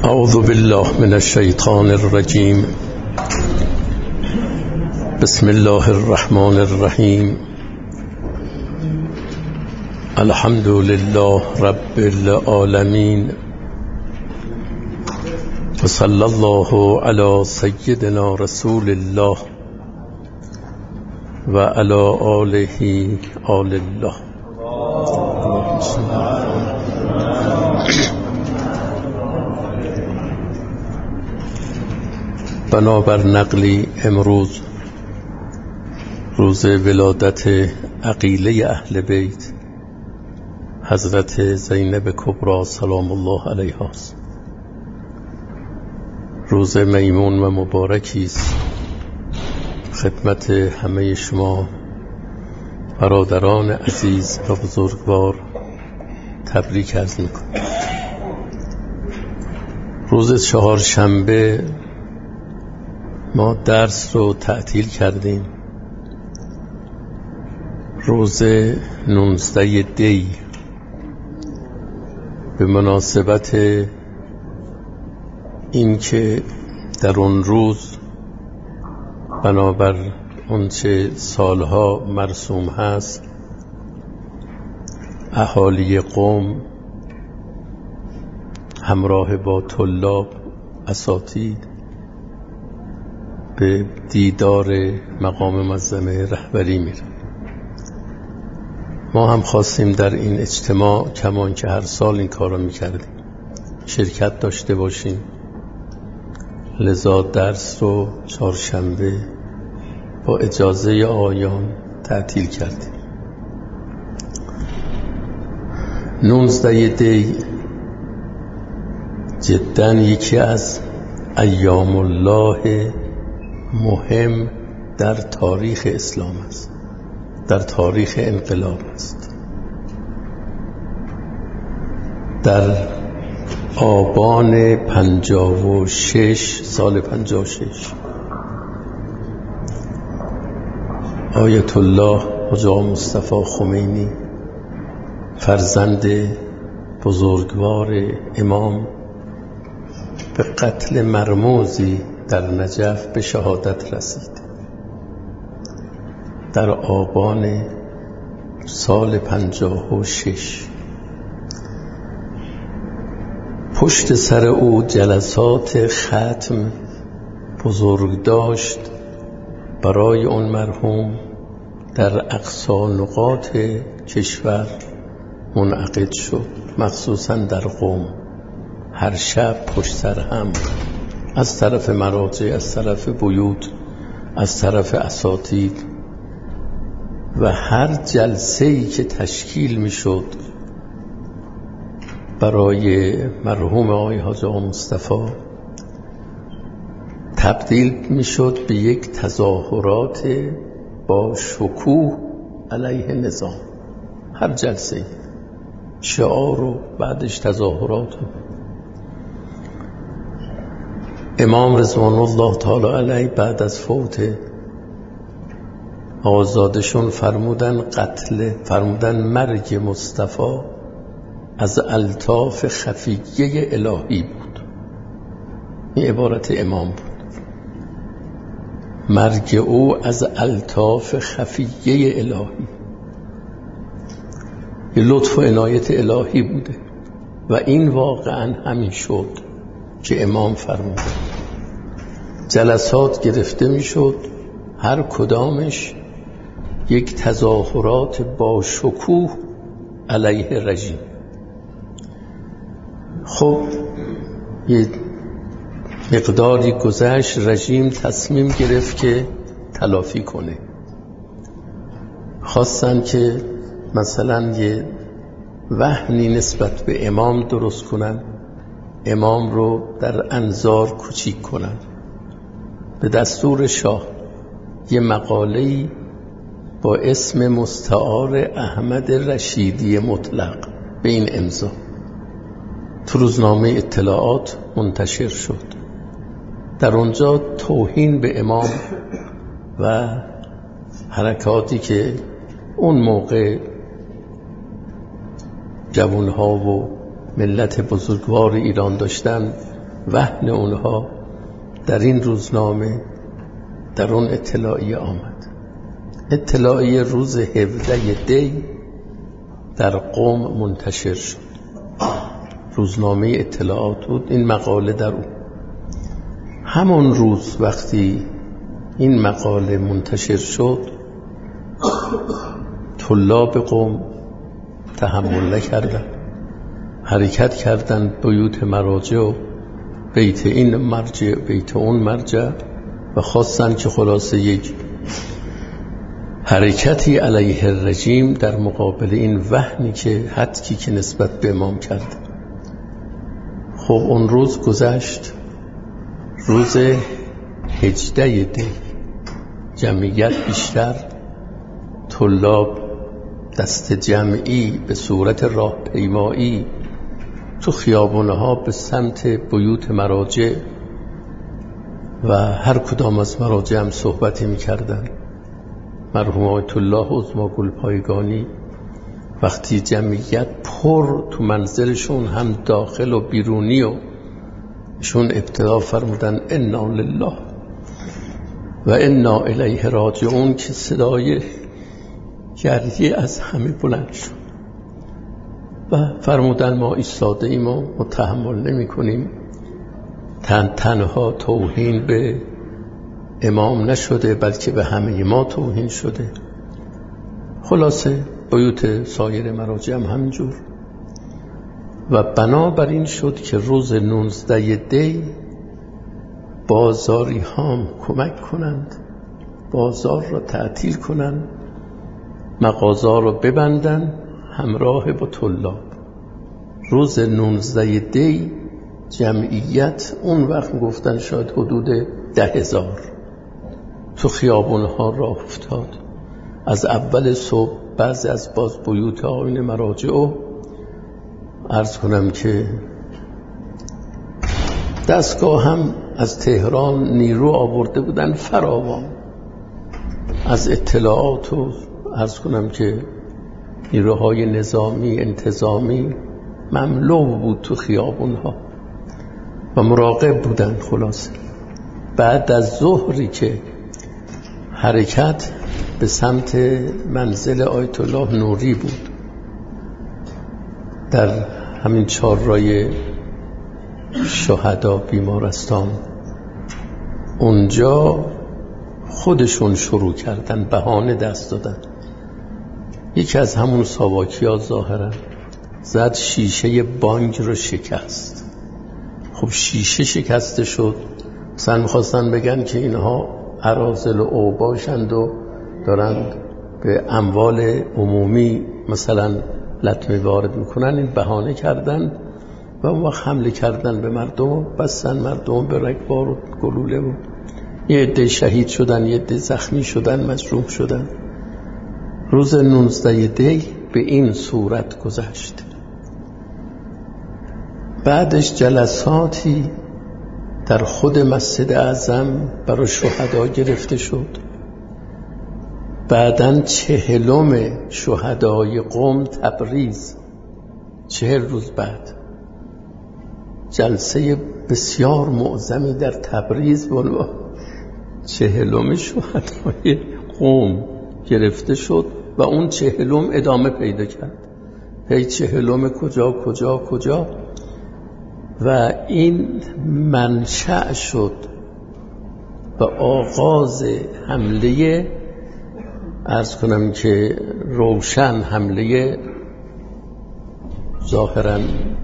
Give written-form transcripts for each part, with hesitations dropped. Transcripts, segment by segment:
اعوذ بالله من الشیطان الرجیم. بسم الله الرحمن الرحیم. الحمد لله رب العالمین و صلی الله علی سیدنا رسول الله و علی آله آل الله. بنابر نقلی امروز روز ولادت عقیله اهل بیت حضرت زینب کبری سلام الله علیها است. روز میمون و مبارکی است. خدمت همه شما برادران عزیز و بزرگوار تبریک عرض میکنم. روز چهارشنبه ما درس رو تعطیل کردیم. روز 19 دی به مناسبت اینکه در اون روز بنابر اونچه سالها مرسوم هست اهالی قوم همراه با طلاب اساتید به دیدار مقام معظم رهبری میره. ما هم خواستیم در این اجتماع کمان که هر سال این کار رو میکردیم شرکت داشته باشیم، لذا درس رو چهارشنبه با اجازه آقایان تعطیل کردیم. 19 دی جدا یکی از ایام الله مهم در تاریخ اسلام است، در تاریخ انقلاب است. در آبان 56 سال 56 آیت الله حاج آقا مصطفی خمینی فرزند بزرگوار امام به قتل مرموزی در نجف به شهادت رسید. در آبان سال 56 پشت سر او جلسات ختم بزرگ داشت برای اون مرحوم در اقصا نقاط کشور منعقد شد، مخصوصا در قم. هر شب پشت سر هم از طرف مراجع، از طرف بیوت، از طرف اساتید و هر جلسه‌ای که تشکیل میشد برای مرحوم آقای حاج آقا مصطفی تبدیل میشد به یک تظاهرات با شکوه علیه نظام. هر جلسه شعار و بعدش تظاهرات. امام رضوان الله تعالی علیه بعد از فوت آقازادشون فرمودن مرگ مصطفی از الطاف خفیه الهی بود. این عبارت امام بود. مرگ او از الطاف خفیه الهی، یه لطف و عنایت الهی بوده و این واقعا همین شد که امام فرمود. جلسات گرفته میشد، هر کدامش یک تظاهرات با شکوه علیه رژیم. خب یه مقداری گذشت، رژیم تصمیم گرفت که تلافی کنه. خواستن که مثلا یه وهنی نسبت به امام درست کنن، امام رو در انظار کوچیک کنن. به دستور شاه یه مقاله‌ای با اسم مستعار احمد رشیدی مطلق به این امضا تو روزنامه اطلاعات منتشر شد. در اونجا توهین به امام و حرکاتی که اون موقع جوانها و ملت بزرگوار ایران داشتن وهن اونها در این روزنامه، در اون اطلاعیه آمد. اطلاعیه روز 17 دی در قم منتشر شد. روزنامه اطلاعات بود، این مقاله در اون. همون روز وقتی این مقاله منتشر شد، طلاب قم تحمل نکردن، حرکت کردن بیوت مراجع و بیت این مرجع بیت اون مرجع و خواستن که خلاصه یک حرکتی علیه الرژیم در مقابل این وهنی که حدکی که نسبت به امام کرد. خب اون روز گذشت، روز 18 دی، جمعیت بیشتر، طلاب دست جمعی به صورت راهپیمایی تو خیابونها به سمت بیوت مراجع و هر کدام از مراجع هم صحبتی می‌کردن. مرحوم آیت الله عظما گلپایگانی وقتی جمعیت پر تو منزلشون، هم داخل و بیرونی، و شون ابتدا فرمودن انا لله و انا الیه راجعون که صدای گریه از همه بلند شد و فرمودن ما ایستاده ایم و تحمل نمی کنیم. تنها توهین به امام نشده بلکه به همه ما توهین شده. خلاصه بیوت سایر مراجع هم همینجور و بنابراین شد که روز 19 دی بازاری هم کمک کنند، بازار را تعطیل کنند، مغازه را ببندن همراه با طلاب. روز 19 دی جمعیت اون وقت گفتن شاید حدود 10,000 تو خیابونها راه افتاد. از اول صبح بعضی از باز بیوت آیین مراجع و عرض کنم که دستگاه هم از تهران نیرو آورده بودن فراوان، از اطلاعات و عرض کنم که نیروهای نظامی انتظامی مملو بود تو خیابونها و مراقب بودن. خلاصه بعد از ظهری که حرکت به سمت منزل آیت الله نوری بود، در همین چهارراه شهدا بیمارستان، اونجا خودشون شروع کردن بهانه دست دادن. یکی از همون ساواکی ها ظاهرا زد شیشه بانک رو شکست. خب شیشه شکسته شد، مثلا میخواستن بگن که اینها اراذل و اوباشند و دارند به اموال عمومی مثلا لطمه وارد میکنن. این بهانه کردن و اون وقت حمله کردن به مردم و بستن مردم به رگبار و گلوله و یه عده شهید شدن، یه عده زخمی شدن، مجروح شدن. روز 19 دی به این صورت گذشت. بعدش جلساتی در خود مسجد اعظم برای شهدا گرفته شد. بعداً 40 شهدای قم تبریز، 40 روز بعد جلسه بسیار معظمی در تبریز با 40 شهدای قم گرفته شد و اون 40 ادامه پیدا کرد. هی 40 کجا و این منشأ شد و آغاز حمله، عرض کنم که روشن حمله، ظاهرا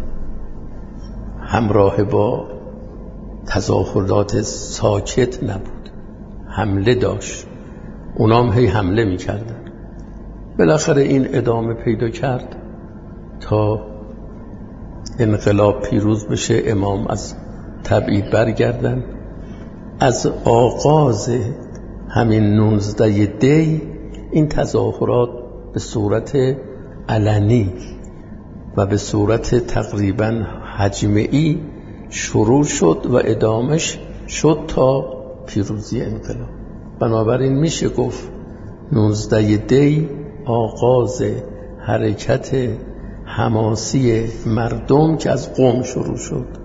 همراه با تظاهرات ساکت نبود، حمله داشت، اونام هی حمله میکردن. بالاخره این ادامه پیدا کرد تا انقلاب پیروز بشه، امام از تبعید برگردن. از آغاز همین 19 دی این تظاهرات به صورت علنی و به صورت تقریبا حجمه‌ای شروع شد و ادامش شد تا پیروزی انقلاب. بنابراین میشه گفت 19 دی آغاز حرکت حماسی مردم که از قم شروع شد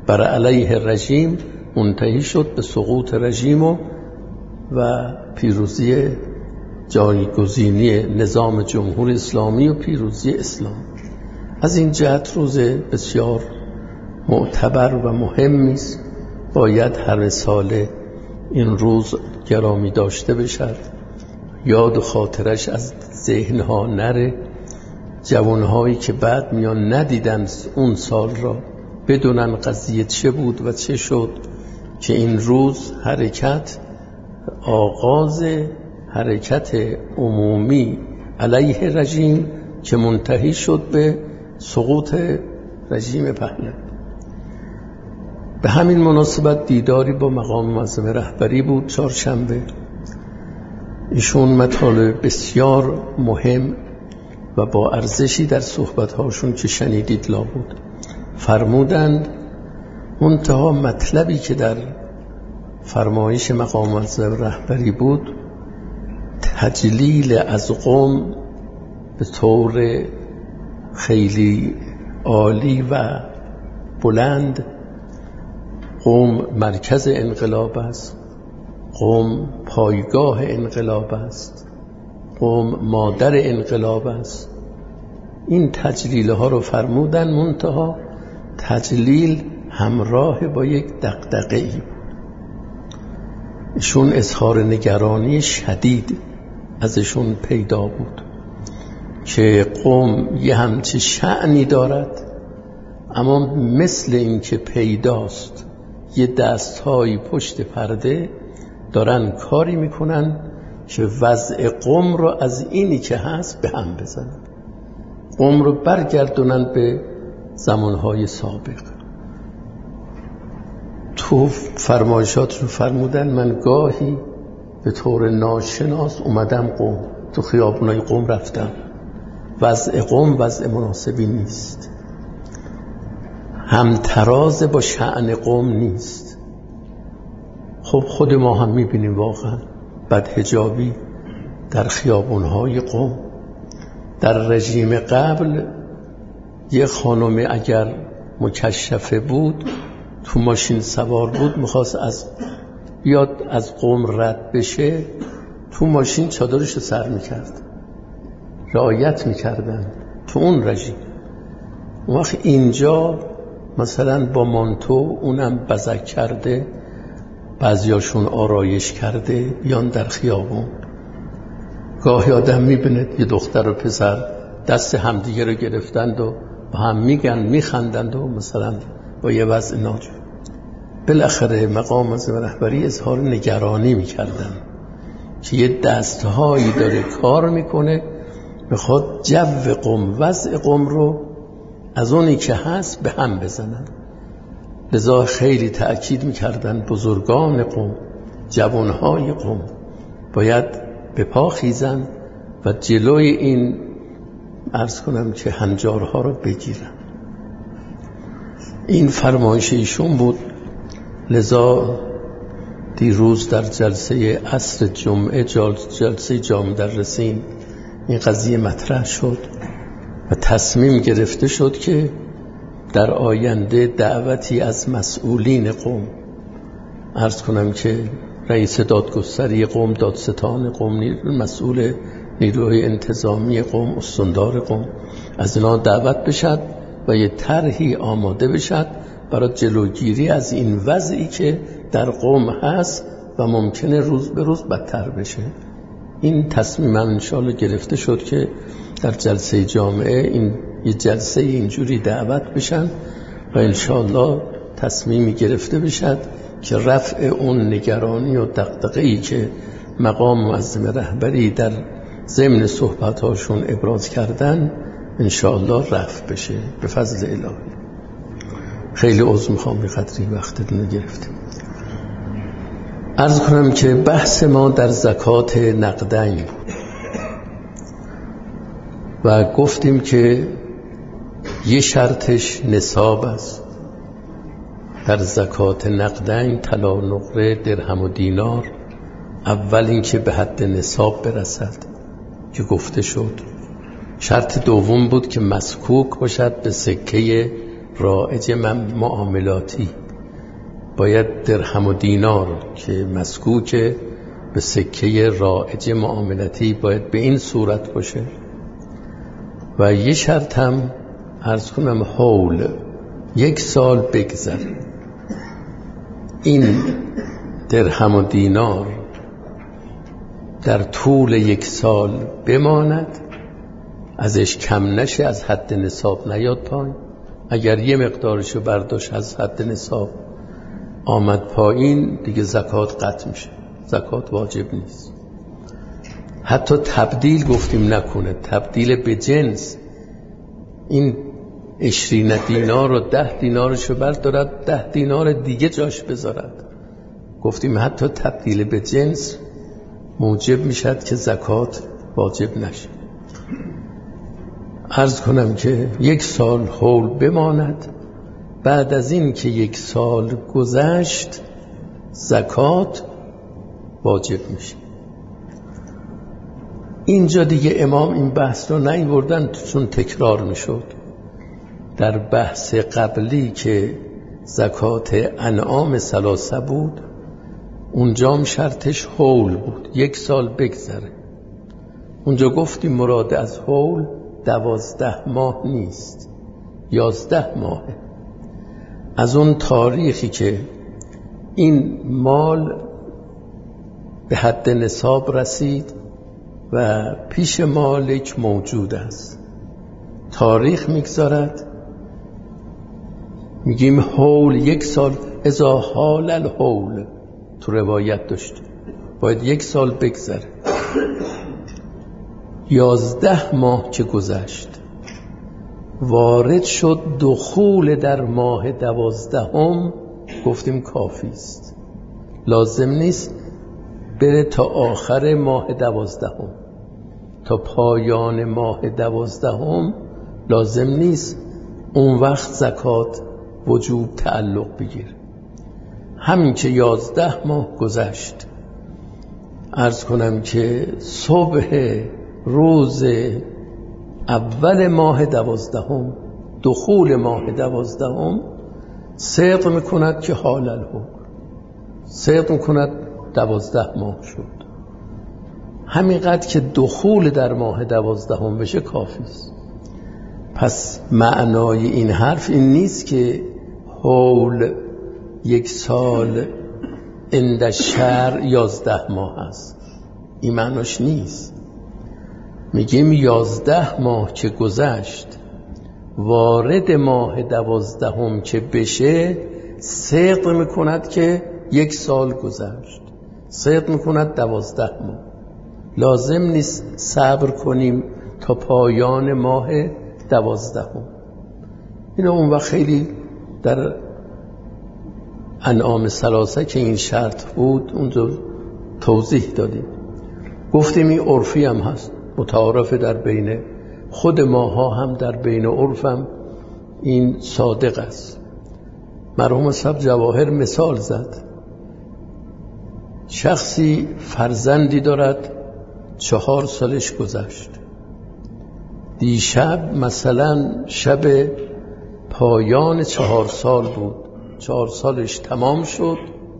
بر علیه رژیم منتهی شد به سقوط رژیم و پیروزی جایگزینی نظام جمهوری اسلامی و پیروزی اسلام. از این جهت روز بسیار معتبر و مهمی است. باید هر ساله این روز گرامی داشته بشد، یاد و خاطرش از ذهنها نره. جوانهایی که بعد میان ندیدن اون سال را، بدونن قضیه چه بود و چه شد که این روز حرکت، آغاز حرکت عمومی علیه رژیم که منتهی شد به سقوط رژیم پهلوی. به همین مناسبت دیداری با مقام معظم رهبری بود چهارشنبه. ایشون مطالب بسیار مهم و با ارزشی در صحبت‌هاشون که شنیدید لابد فرمودند. منتها مطلبی که در فرمایش مقام معظم رهبری بود، تجلیل از قم به طور خیلی عالی و بلند. قم مرکز انقلاب است، قم پایگاه انقلاب است، قم مادر انقلاب است. این تجلیل ها رو فرمودن، منتها تجلیل همراه با یک دغدغه‌ای بود. ایشون اظهار نگرانی شدید ازشون پیدا بود که قم یه همچی شأنی دارد، اما مثل این که پیداست یه دستهایی پشت پرده دارن کاری میکنن که وضع قم رو از اینی که هست به هم بزنن، قم رو برگردونن به زمانهای سابق. تو فرمایشات رو فرمودن من گاهی به طور ناشناس اومدم قم، تو خیابونای قم رفتم، وضع قم وضع مناسبی نیست، همتراز با شأن قم نیست. خب خود ما هم میبینیم واقعا بدحجابی در خیابونهای قم. در رژیم قبل یه خانم اگر مکشفه بود، تو ماشین سوار بود، میخواست بیاد از قم رد بشه، تو ماشین چادرش سر میکرد، رعایت میکردن تو اون رژیم. اون وقت اینجا مثلا با مانتو، اونم بزک کرده، بعضیاشون آرایش کرده، بیان در خیابون. گاهی آدم میبینه یه دختر و پسر دست همدیگه رو گرفتند و با هم میگن، میخندند و مثلا با یه وضع ناجور. بالاخره مقام معظم رهبری اظهار نگرانی میکردن که یه دستهایی داره کار میکنه، میخواد جو قم، وضع قم رو از اونی که هست به هم بزنن. لذا خیلی تأکید میکردن بزرگان قم، جوانهای قم باید به پا خیزن و جلوی این عرض کنم که هنجارها رو بگیرن. این فرمایش ایشون بود. لذا دیروز در جلسه عصر جمعه، جلسه جامع مدرسین، این قضیه مطرح شد و تصمیم گرفته شد که در آینده دعوتی از مسئولین قم، عرض کنم که رئیس دادگستری قم، دادستان قم، مسئول نیروهای انتظامی قم، استاندار قم، از اینا دعوت بشد و یه طرحی آماده بشد برای جلوگیری از این وضعی که در قم هست و ممکنه روز به روز بدتر بشه. این تصمیم انشاءالله گرفته شد که در جلسه جامعه این یه جلسه اینجوری دعوت بشن و انشاءالله تصمیمی گرفته بشد که رفع اون نگرانی و دغدغه‌ای که مقام معظم رهبری در ضمن صحبت‌هاشون ابراز کردن انشاءالله رفع بشه به فضل الهی. خیلی عذر میخوام به قدری وقتتون گرفتیم. عرض کنم که بحث ما در زکات نقدین بود و گفتیم که یه شرطش نصاب است. در زکات نقدین طلا، نقره، درهم و دینار اول این که به حد نصاب برسد که گفته شد. شرط دوم بود که مسکوک باشد به سکه رایج معاملاتی باید درهم و دینار که مسکوک به سکه رایج معاملاتی باید به این صورت باشه و یه شرط هم عرض کنم حول 1 سال بگذره. این درهم و دینار در طول 1 سال بماند، ازش کم نشه، از حد نصاب نیاد پایین. اگر یه مقدارشو برداشت از حد نصاب آمد پایین دیگه زکات قطع میشه، زکات واجب نیست. حتی تبدیل گفتیم نکنه، تبدیل به جنس، این 20 دینار و 10 دینارشو بردارد 10 دینار دیگه جاش بذارد. گفتیم حتی تبدیل به جنس موجب میشد که زکات واجب نشه. عرض کنم که 1 سال حول بماند، بعد از این که 1 سال گذشت زکات واجب میشه. اینجا دیگه امام این بحث رو نیاوردن چون تکرار میشد. در بحث قبلی که زکات انعام 3 بود اونجا هم شرطش حول بود، 1 سال بگذره. اونجا گفتیم مراد از حول 12 ماه نیست، 11 ماهه. از اون تاریخی که این مال به حد نصاب رسید و پیش مالک موجود است، تاریخ میگذارد، میگیم حول 1 سال، اذا حال الحول تو روایت داشت باید 1 سال بگذره. 11 ماه که گذشت وارد شد دخول در ماه 12، گفتیم کافی است، لازم نیست بره تا آخر ماه 12، تا پایان ماه 12 لازم نیست اون وقت زکات وجوب تعلق بگیر. همین که 11 ماه گذشت، عرض کنم که صبح روز اول ماه 12، دخول ماه 12 صدق میکند که حال الحکم، صدق میکند 12 ماه شد. همینقدر که دخول در ماه 12 بشه کافی است. پس معنای این حرف این نیست که حول 1 سال عند شرع 11 ماه است، این معناش نیست. میگیم 11 ماه که گذشت وارد ماه 12 که بشه صدق میکند که 1 سال گذشت، صدق میکند 12 ماه. لازم نیست صبر کنیم تا پایان ماه 12. اینا اون وقت خیلی در انعام 3 که این شرط بود اونجا توضیح دادیم. گفتیم این عرفی هم هست، متعارف در بین خود ماها هم در بین عرفم این صادق است. مرحوم صاحب جواهر مثال زد، شخصی فرزندی دارد 4 سالش گذشت، دیشب مثلا شب پایان 4 سال بود، 4 سالش تمام شد،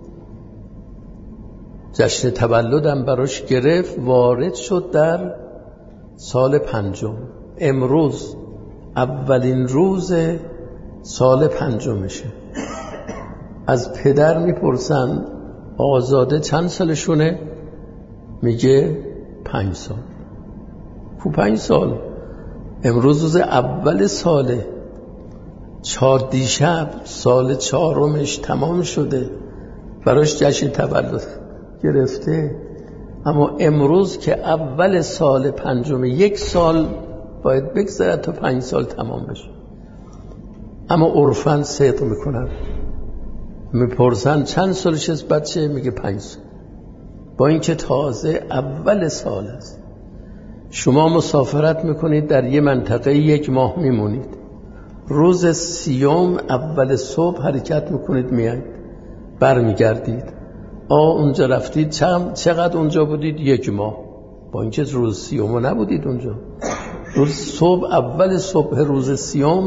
جشن تولدم براش گرفت، وارد شد در سال 5. امروز اولین روز سال 5شه. از پدر میپرسن آزاده چند سالشونه؟ میگه 5 سال. کو 5 سال؟ امروز روز اول ساله، 4 دیشب سال 4مش تمام شده، براش جشن تولد گرفته، اما امروز که اول سال 5، 1 سال باید بگذره تا 5 سال تمام بشه. اما عرفاً صدق میکنن، میپرسن چند سالش است بچه؟ میگه 5 سال، با اینکه تازه اول سال است. شما مسافرت میکنید در یه منطقه 1 ماه میمونید، روز 30 اول صبح حرکت میکنید میایید برمیگردید، اونجا رفتید چقدر اونجا بودید؟ 1 ماه، با اینکه روز 30 نبودید اونجا. روز صبح اول صبح روز 30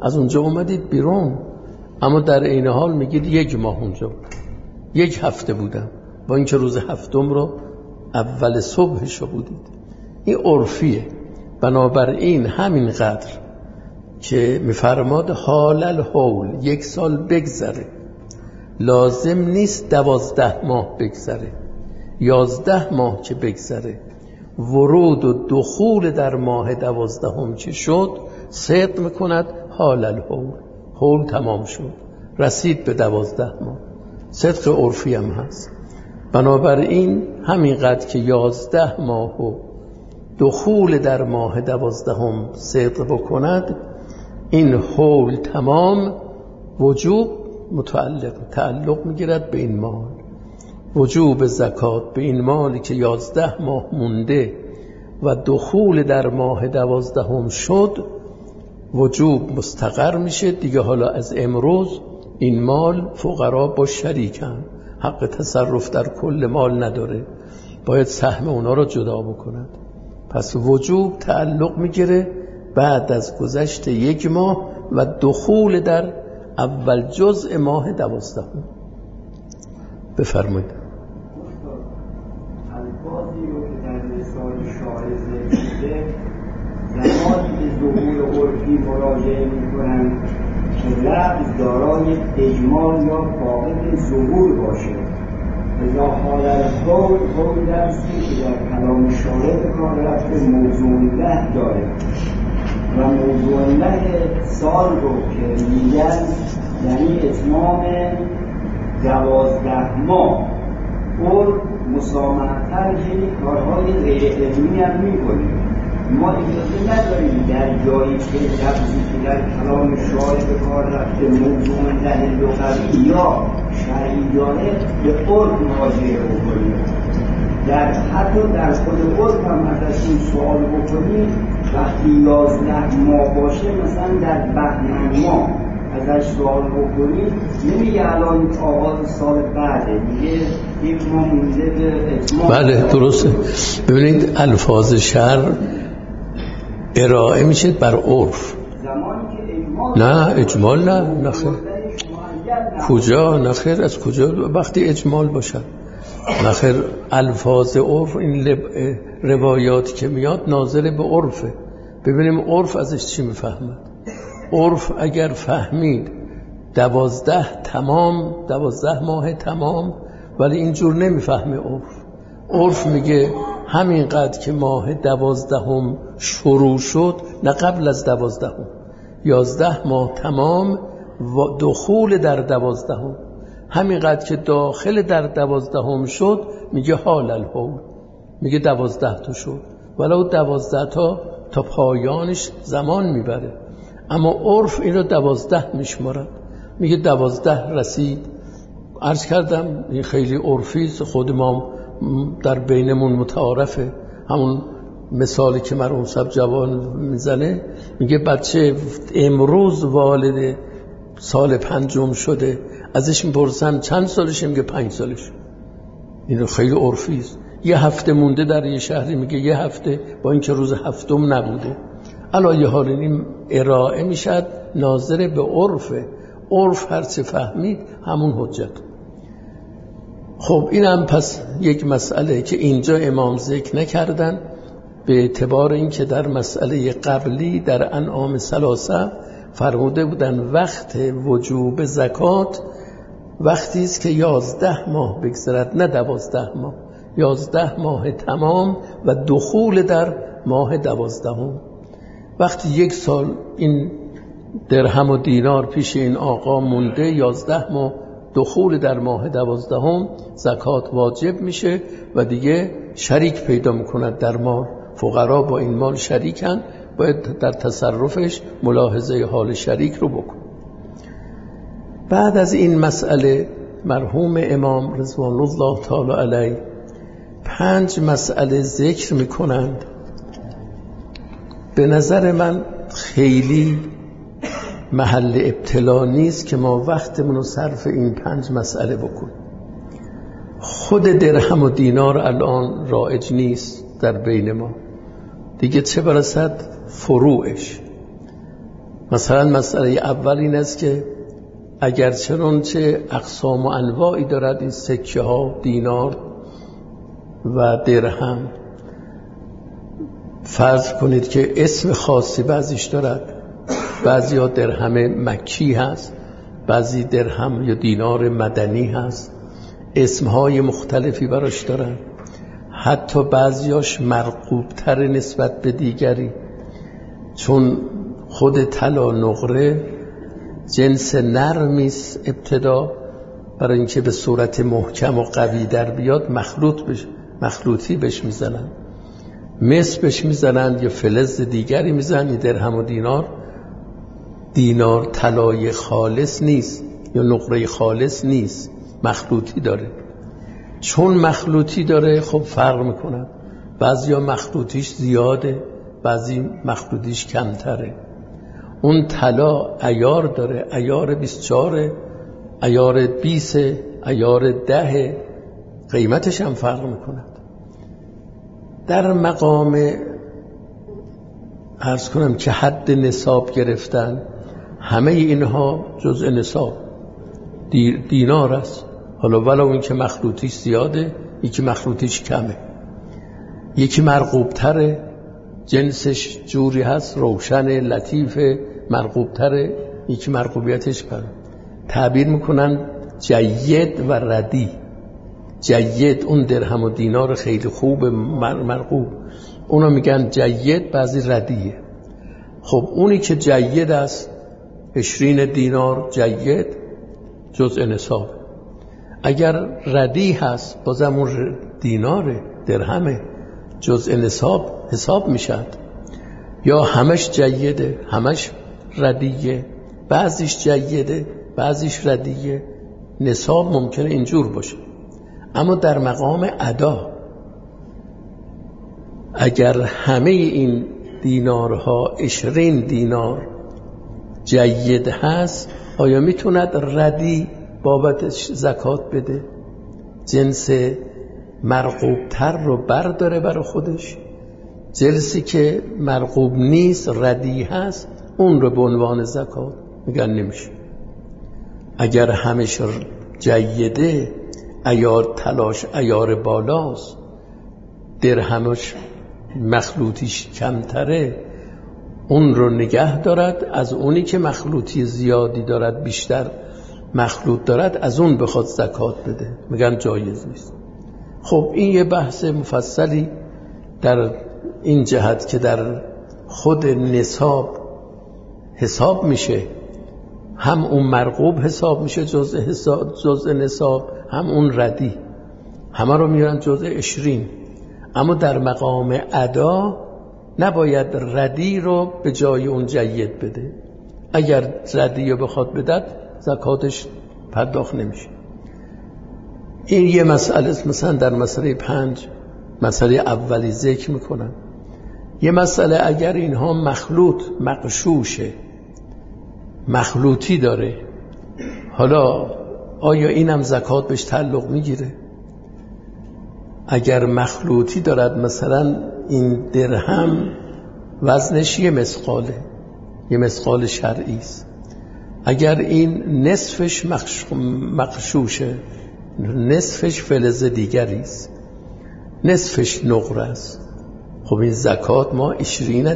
از اونجا اومدید بیرون، اما در این حال میگید 1 ماه اونجا بود، 1 هفته بودم، با اینکه روز هفتم رو اول صبحش رو بودید. این عرفیه. بنابراین همینقدر که میفرماد حال الحول 1 سال بگذره، لازم نیست 12 ماه بگذره، 11 ماه که بگذره، ورود و دخول در ماه 12 که شد صدق میکند حال الحول، حول تمام شد، رسید به 12 ماه. صدق عرفی هم هست. بنابراین همینقدر که 11 ماه و دخول در ماه 12 صدق بکند، این حول تمام، وجوب تعلق میگیرد به این مال. وجوب زکات به این مالی که 11 ماه مونده و دخول در ماه 12 شد، وجوب مستقر میشه دیگه. حالا از امروز این مال فقرا با شریکن، حق تصرف در کل مال نداره، باید سهم اونا رو جدا بکند. پس وجوب تعلق میگیره بعد از گذشت 1 ماه و دخول در اول جزء ماه 12. بفرمایید. الفاظی رو که در مثال شاعر ذکر شده، زمانی که ظهور عرفی مراجعه میکنند که لفظ دارای اجمال یا فاقد ظهور باشه. اذا حال الحول، حول درستی که در کلام شاعر به کار رفته موضوع له داره و موضوع له سال رو که میگن یعنی اتمام 12 ماه. اور مسامحتر که کارهای غیر علمی هم میکنیم. ما اجازه نداریم در جایی که لفظی که در کلام شاعر به کار رفته موضوع له لغوی یا شرعی داره به عرف مراجعه بکنیم. حتی در خود عرف هم ازش این سوال بکنیم، وقتی 11 ماه باشه، مثلا در بهمن ماه ازش سوال بکنیم، نمیگه الان آغاز سال بعده، میگه 1 ماه مونده به اتمام. بله درسته. ببینید الفاظ شرع ارائه میشه بر عرف. زمانی که اجمال نه اجمال نه خیر. کجا؟ نه خیر. از کجا وقتی اجمال باشد؟ نه خیر. الفاظ عرف، این روایاتی که میاد ناظر به عرفه. ببینیم عرف ازش چی میفهمد. عرف اگر فهمید 12 ماه تمام، ولی اینجور نمیفهمه عرف. عرف میگه همینقدر که ماه 12 شروع شد، نه قبل از 12، 11 ماه تمام و دخول در 12. همینقدر که داخل در 12 شد میگه حال الحول، میگه 12 تا شد، ولو 12 تا پایانش زمان میبره. اما عرف این رو 12 میشمارد، میگه 12 رسید. عرض کردم این خیلی عرفی است، خود ما در بینمون متعارفه. همون مثالی که مرحوم صاحب جوان میزنه، میگه بچه امروز والد سال 5 شده، ازش میپرسن چند سالشه، میگه 5 سالشه. این خیلی عرفی است. 1 هفته مونده در یه شهری، میگه 1 هفته، با اینکه روز هفتم نبوده. علایه حال این ارائه میشد ناظر به عرفه. عرف هر چه فهمید همون حجت. خب این هم پس یک مسئله که اینجا امام ذکر نکردن، به اعتبار این که در مسئله قبلی در انعام 3 فرموده بودن وقت وجوب زکات وقتی است که 11 ماه بگذرد، نه 12 ماه، 11 ماه تمام و دخول در ماه 12. وقتی 1 سال این درهم و دینار پیش این آقا مونده، 11 ماه دخول در ماه 12 زکات واجب میشه و دیگه شریک پیدا میکند در مال. فقرا با این مال شریکن، باید در تصرفش ملاحظه حال شریک رو بکن. بعد از این مسئله مرحوم امام رضوان الله تعالی علیه 5 مسئله ذکر میکنند. به نظر من خیلی محل ابتلا نیست که ما وقتمون رو صرف این 5 مسئله بکنیم. خود درهم و دینار الان رایج نیست در بین ما، دیگه چه برسد فروعش. مثلا مسئله اول این است که اگر چنانچه اقسام و انواعی دارد این سکه ها، دینار و درهم، فرض کنید که اسم خاصی بعضیش دارد، بعضی ها درهم مکی هست، بعضی درهم یا دینار مدنی هست، اسمهای مختلفی براش دارن، حتی بعضیاش مرغوب‌تر نسبت به دیگری، چون خود طلا نقره جنس نرمیست ابتدا، برای اینکه به صورت محکم و قوی در بیاد مخلوطی بهش میزنن، مس بهش میزنن یا فلز دیگری میزنن. درهم و دینار طلای خالص نیست یا نقره خالص نیست، مخلوطی داره. چون مخلوطی داره خب فرق میکنه، بعضی ها مخلوطیش زیاده، بعضی مخلوطیش کمتره. اون طلا عیار داره، عیار 24، عیار 20، عیار 10، قیمتش هم فرق میکنه. در مقام عرض کنم که حد نصاب گرفتن، همه اینها جزء نصاب دینار است، حالا ولو این که مخلوطیش زیاده، یکی مخلوطیش کمه، یکی مرغوبتره، جنسش جوری هست، روشن لطیف مرغوبتره، یکی مرغوبیتش کمه. تعبیر میکنن جید و ردی. جید اون درهم و دینار خیلی خوب مرغوب، اونا میگن جید، بعضی ردیه. خب اونی که جید است 20 دینار جید جزء نصاب. اگر ردی هست بازم اون دینار درهمه جزء نصاب حساب میشد. یا همش جیده همش ردیه، بعضیش جیده بعضیش ردیه، نصاب ممکنه اینجور باشه. اما در مقام ادا اگر همه این دینارها 20 دینار جید هست، آیا میتوند ردی بابتش زکات بده؟ جنس مرغوب تر رو برداره برای خودش، جنسی که مرغوب نیست ردی هست اون رو به عنوان زکات میگن نمیشه. اگر همش جیده، عیار تلاش عیار بالاست، درهمش مخلوطیش کمتره، اون رو نگه دارد، از اونی که مخلوطی زیادی دارد بیشتر مخلوط دارد از اون بخواد زکات بده، میگن جایز نیست. خب این یه بحث مفصلی در این جهت که در خود نصاب حساب میشه، هم اون مرغوب حساب میشه جزء نصاب، هم اون ردی، همه رو میارن جزء 20. اما در مقام ادا نباید ردی رو به جای اون جید بده. اگر ردی رو بخواد بدد زکاتش پرداخت نمیشه. این یه مسئله است. مثلا در مسئله 5 مسئله اولی ذکر میکنن. یه مسئله اگر اینها مغشوشه، مخلوطی داره، حالا آیا اینم زکات بهش تعلق میگیره؟ اگر مخلوطی دارد، مثلا این درهم وزنش یه مسقال شرعی است، اگر این نصفش مغشوشه، نصفش فلز دیگری است، نصفش نقره است، خب این زکات ما 20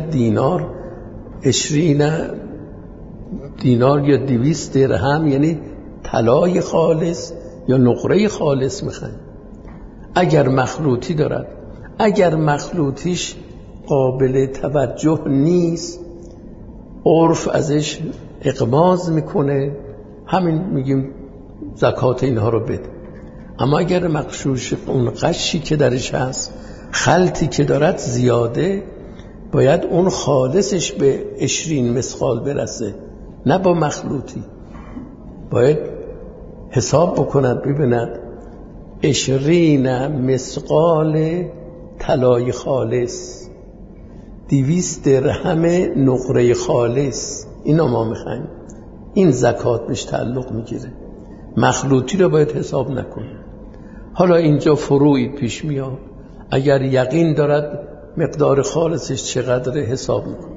دینار یا 200 درهم یعنی طلای خالص یا نقره خالص میخوایم. اگر مخلوطی دارد، اگر مخلوطیش قابل توجه نیست، عرف ازش اغماض میکنه، همین میگیم زکات اینها رو بده. اما اگر مغشوش اون قشی که درش هست، خلطی که دارد زیاده، باید اون خالصش به 20 مسقال برسه، نه با مخلوطی. باید حساب بکند ببیند 20 مسقال طلای خالص، 200 درهم نقره خالص، اینا ما میخوایم. این زکات بهش تعلق میگیره، مخلوطی رو باید حساب نکنه. حالا اینجا فروعی پیش میاد، اگر یقین دارد مقدار خالصش چقدر حساب میکنه.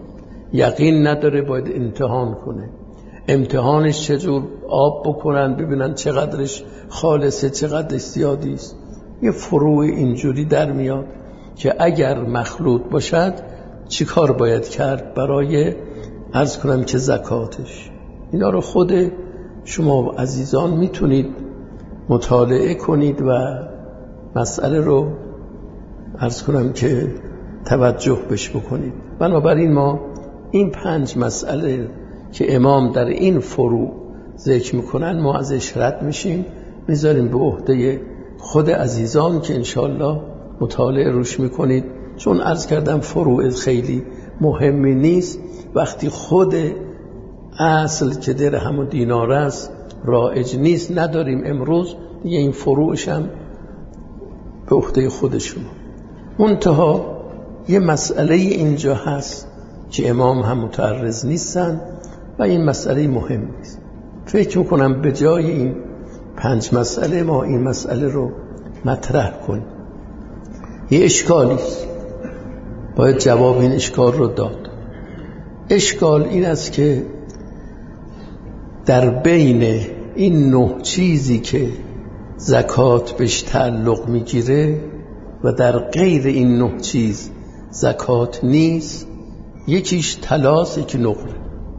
یقین نداره باید امتحان کنه. امتحانش چجور؟ آب بکنن ببینن چقدرش خالصه چقدرش زیادی است. یه فروع اینجوری در میاد که اگر مخلوط باشد چی کار باید کرد برای عرض کنم که زکاتش. اینا رو خود شما عزیزان میتونید مطالعه کنید و مسئله رو عرض کنم که توجه بش بکنید. بنابراین ما این 5 مسئله که امام در این فروع ذکر میکنن ما ازش رد میشیم، میذاریم به عهده خود عزیزان که انشالله مطالعه روش میکنید. چون عرض کردم فروع خیلی مهمی نیست. وقتی خود اصل که درهم و دینار است رایج نیست نداریم امروز، دیگه این فروعش هم به عهده خودشون. منتها یه مسئله اینجا هست که امام هم متعرض نیستن و این مسئله مهم نیست. فکر میکنم به جای این 5 مسئله ما این مسئله رو مطرح کنیم. یه اشکالی است، باید جواب این اشکال رو داد. اشکال این است که در بین این 9 چیزی که زکات بهش تعلق میگیره و در غیر این 9 چیز زکات نیست، یکیش طلاست یکی نقره.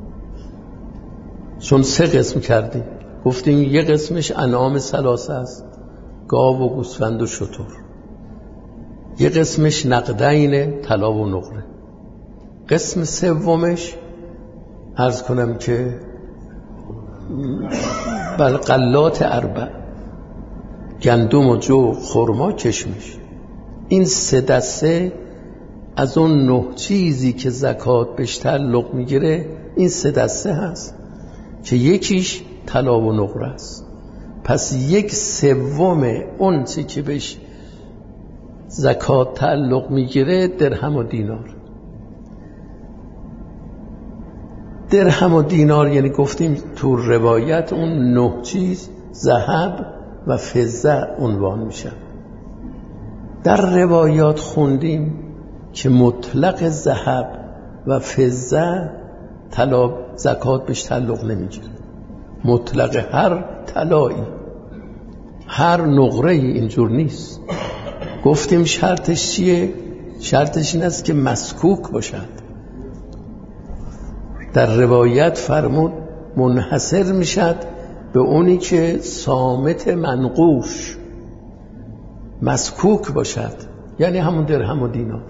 چون 3 قسم کردیم، گفتیم یه قسمش انعام ثلاثه است، گاو و گوسفند و شتر. یه قسمش نقدینه، طلا و نقره. قسم سومش عرض کنم که بلقلات 4، گندم و جو، خرما، کشمش. این 3 دسته از اون 9 چیزی که زکات بهش تعلق میگیره، این 3 دسته هست که یکیش طلا و نقره است. پس 1/3 اون چی که بهش زکات تعلق میگیره درهم و دینار. درهم و دینار یعنی گفتیم تو روایت اون 9 چیز ذهب و فضه عنوان میشن. در روایات خوندیم که مطلق ذهب و فضه طلا زکات بهش تعلق نمیگیره. مطلق هر طلایی، هر نقره اینجور نیست. گفتیم شرطش چیه؟ شرطش این است که مسکوک باشد. در روایت فرمود منحصر میشد به اونی که صامت منقوش مسکوک باشد، یعنی همون درهم و دینار.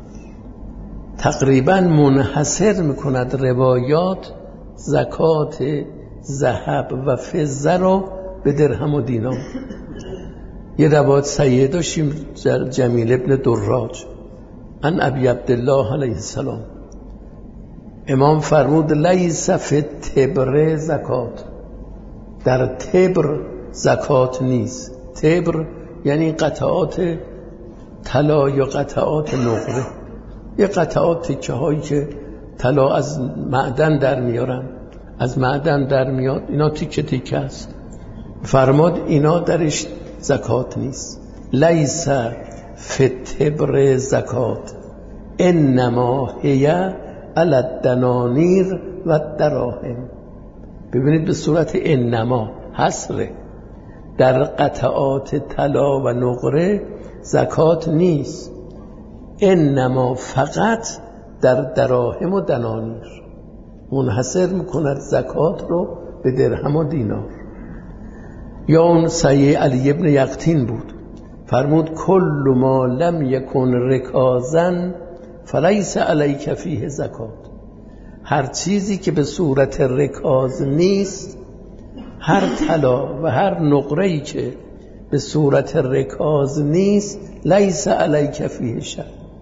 تقریبا منحصر میکند روایات زکات ذهب و فضه رو به درهم و دینار. یه روایت صحیح داشتیم جمیل ابن دراج عن ابی عبدالله علیه السلام، امام فرمود لیس فی التبر زکات، در تبر زکات نیست. تبر یعنی قطعات طلا یا قطعات نقره، یه قطعات تکه هایی که طلا از معدن در میارن، از معدن در میاد، اینا تکه تکه است. فرماد اینا درش زکات نیست. لیس فی التبر زکات انما هی علی الدنانیر و الدراهم. ببینید به صورت انما حصره، در قطعات طلا و نقره زکات نیست، انما فقط در دراهم و دنانیر منحصر میکند زکات رو به درهم و دینار. یا اون صحیح علی ابن یقطین بود، فرمود کل ما لم یکن رکازن فلیس علیک فیه زکات. هر چیزی که به صورت رکاز نیست، هر طلا و هر نقره‌ای که به صورت رکاز نیست، لیس علیک فیه شیء.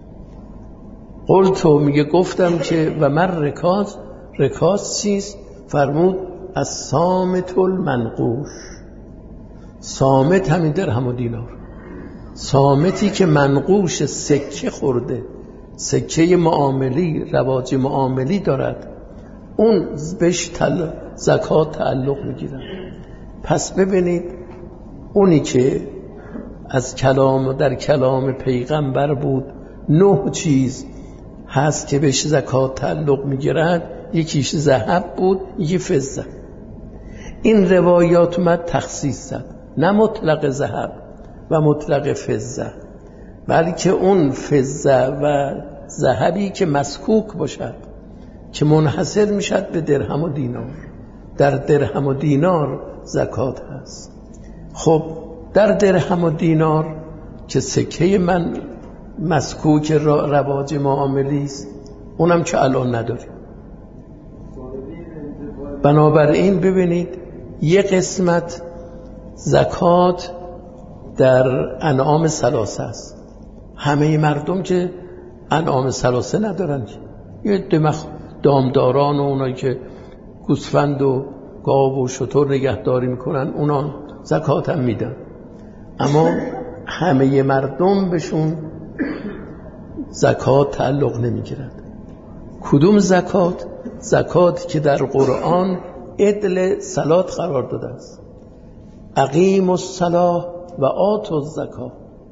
قلتو میگه گفتم که و من رکاز چیست؟ فرمود الصامت المنقوش. صامت همین درهم و دینار، صامتی که منقوش سکه خورده، سکه معاملی، رواج معاملی دارد، اون بهش زکات تعلق میگیرن. پس ببینید اونی که از کلام و در کلام پیغمبر بود 9 چیز هست که بهش زکات تعلق میگیرد، یکیش ذهب بود، یکی فضه. این روایات اومد تخصیص زد، نه مطلق ذهب و مطلق فضه، بلکه اون فضه و ذهبی که مسکوک باشد، که منحصر میشد به درهم و دینار. در درهم و دینار زکات هست. خب در درهم و دینار که سکه من مسکوک رواج معاملی است، اونم که الان نداریم. بنابراین ببینید یه قسمت زکات در انعام ثلاثه است. همه مردم که انعام ثلاثه ندارن، یه دامداران و اونایی که گوسفند و گاو و شتر نگهداری میکنن اونا زکات هم میدن، اما همه مردم بهشون زکات تعلق نمیگیرد. کدوم زکات؟ زکات که در قرآن عدل صلات قرار داده است. اقیموا الصلاة و آتوا الزکات.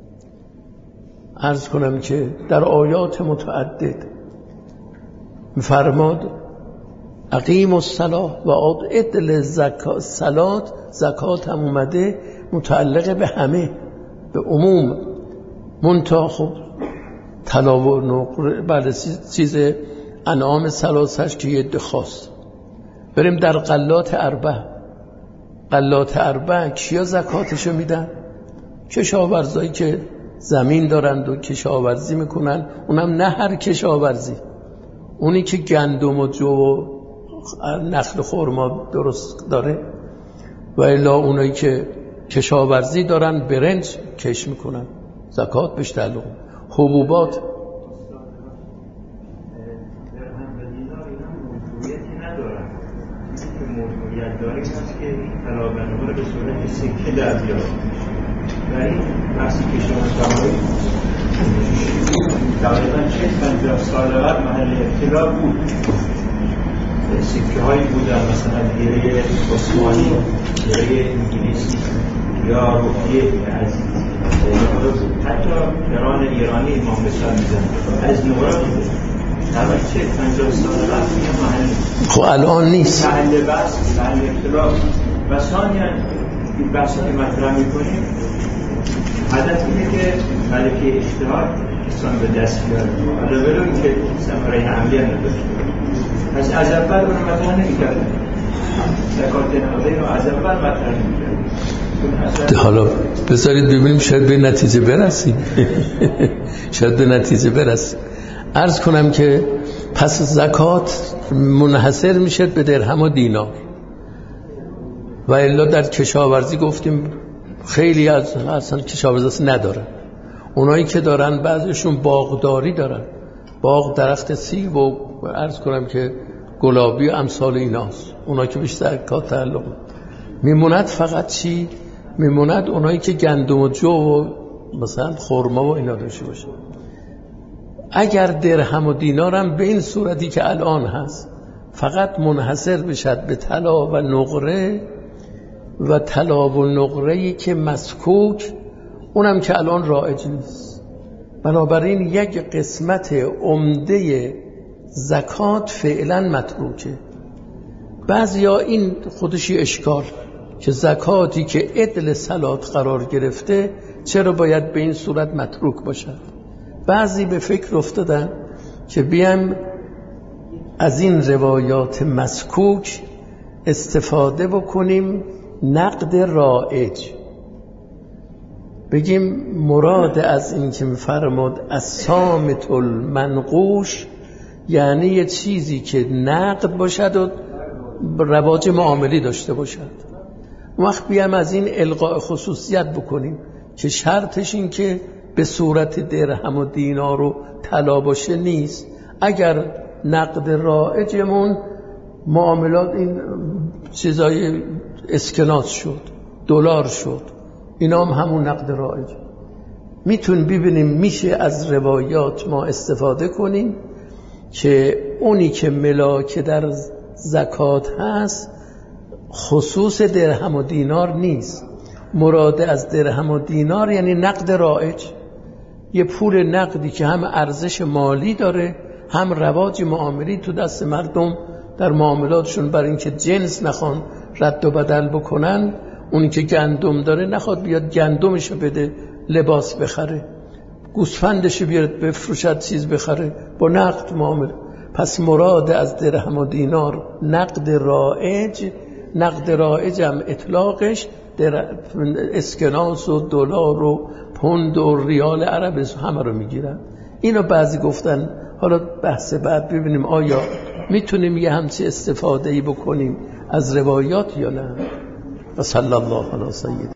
عرض کنم که در آیات متعدد میفرماد اقیموا الصلاة و آتوا عدل زکات. صلات زکات هم اومده متعلق به همه، به عموم. منتها خب طلا و نقره بعد چیز انعام ثلاثش که یه خاص. بریم در غلات اربع. غلات اربع کیا زکاتشو میدن؟ کشاورزایی که زمین دارند و کشاورزی میکنن، اونم نه هر کشاورزی، اونی که گندم و جو و نخل خرما درست داره، و الا اونایی که کشاورزی دارن برنج کش میکنن، زکات بهش تعلق. حبوبات داره هست که طلابنده رو به صورت سکه در بیاره و این بحثی که شما فرمایید تقریبا 40-50 سال قبل محل ابتلا بود. سکه هایی بودن مثلا گره عثمانی، گره انگلیسی یا روحیه عزیز، حتی کران ایرانی ما مثال میزن از نورا بوده. اول 40-50 سال قبل یه محل خب الان نیست، محل بحث، محل اختلاف. و ثانیاً این بحث که مطرح میکنیم هدف اینه که ملکه اجتهاد کسان به دست بیاره، حالا ولو این که ثمره عملی هم نداشته. پس از اول اون مطرح نمیکردن، زکات نقدی رو از اول مطرح نمیکردن. حالا بذارید ببینیم شاید به نتیجه برسیم. شاید به نتیجه برسیم. عرض کنم که پس زکات منحصر میشه به درهم و دینار، و الا در کشاورزی گفتیم خیلی از اصلا کشاورزی ندارن. اونایی که دارن بعضیشون باغداری دارن، باغ درخت سیب و عرض کنم که گلابی و امثال ایناست، اونایی که بیشتر زکات تعلق میموند. فقط چی میموند؟ اونایی که گندم و جو و مثلا خرما و اینا داشته باشه. اگر درهم و دینارم به این صورتی که الان هست فقط منحصر بشد به طلا و نقره، و طلا و نقره‌ای که مسکوک، اونم که الان رایج نیست. بنابراین یک قسمت عمده زکات فعلا متروکه. بعضیا این خودشی اشکال که زکاتی که عدل صلات قرار گرفته چرا باید به این صورت متروک باشد. بعضی به فکر افتادن که بیام از این روایات مسکوک استفاده بکنیم، نقد رایج بگیم مراد از این که می‌فرماد الصامت المنقوش، یعنی یه چیزی که نقد باشد و رواج معاملی داشته باشد. وقت بیام از این القاء خصوصیت بکنیم که شرطش این که به صورت درهم و دینار و طلا باشه نیست. اگر نقد رایجمون معاملات این چیزای اسکناس شد، دلار شد، اینا هم همون نقد رایج. میتون ببینیم میشه از روایات ما استفاده کنیم که اونی که ملاک در زکات هست خصوص درهم و دینار نیست. مراد از درهم و دینار یعنی نقد رایج، یه پول نقدی که هم ارزش مالی داره هم رواج معاملی تو دست مردم در معاملاتشون، برای اینکه جنس نخوان رد و بدل بکنن، اونی که گندم داره نخواد بیاد گندمشو بده لباس بخره، گوسفندشو بیاد بفروشد چیز بخره، با نقد معامله. پس مراد از درهم و دینار نقد رایج، نقد رایج هم اطلاقش در اسکناس و دلار و پوند و ریال عرب همه رو میگیرن. اینو بعضی گفتن، حالا بحث بعد ببینیم آیا میتونیم یه همچی استفاده‌ای بکنیم از روایات یا نه. و صلی الله علی سیدنا